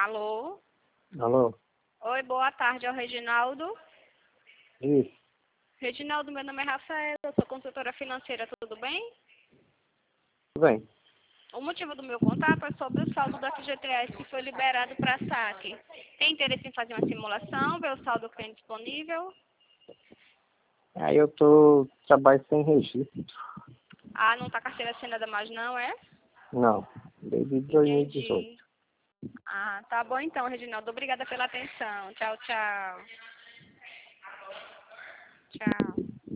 Alô? Alô? Oi, boa tarde, é o Reginaldo. Isso. Reginaldo, meu nome é Rafaela, eu sou consultora financeira, tudo bem? Tudo bem. O motivo do meu contato é sobre o saldo do FGTS que foi liberado para saque. Tem interesse em fazer uma simulação, ver o saldo que tem disponível? Aí eu tô trabalho sem registro. Ah, não tá carteira assinada mais não, é? Não, desde 2018. Entendi. Ah, tá bom então, Reginaldo. Obrigada pela atenção. Tchau, tchau. Tchau.